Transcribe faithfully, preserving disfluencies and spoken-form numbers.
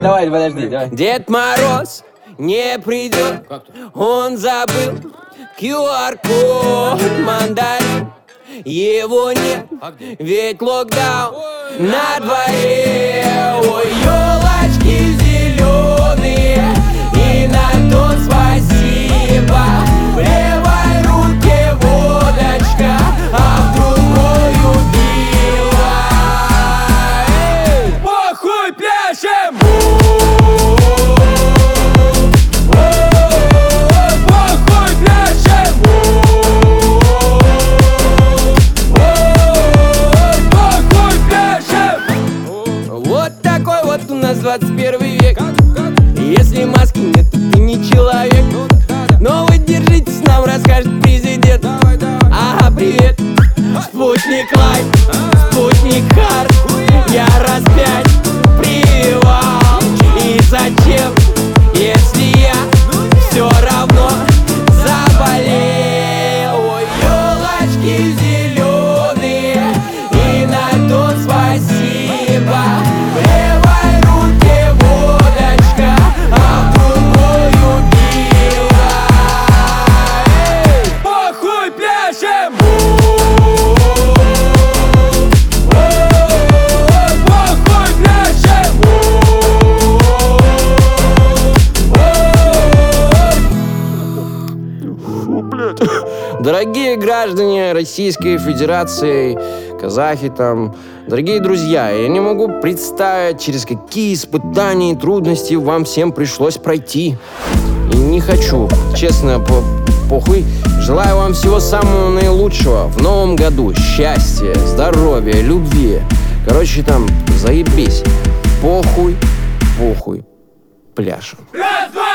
Давай, подожди, давай. Дед Мороз не придет, он забыл ку ар код мандарин. Его нет, ведь локдаун на дворе. Ой, елочки зеленые, и на то спасибо. В левой руке водочка, а в другой убила. Эй! Похуй пляшем! двадцать первый век. Если маски нет, ты не человек. Но вы держитесь, нам расскажет президент. Ага, привет. Спутник лайт, спутник хард. Я раз пять прививал. И зачем, если я все равно заболел? Ой, елочки зеленые, и на то спасибо. Дорогие граждане Российской Федерации, казахи там, дорогие друзья, я не могу представить, через какие испытания и трудности вам всем пришлось пройти. И не хочу, честно, по похуй. Желаю вам всего самого наилучшего в новом году. Счастья, здоровья, любви. Короче, там, заебись. Похуй, похуй, пляшем. Раз, два!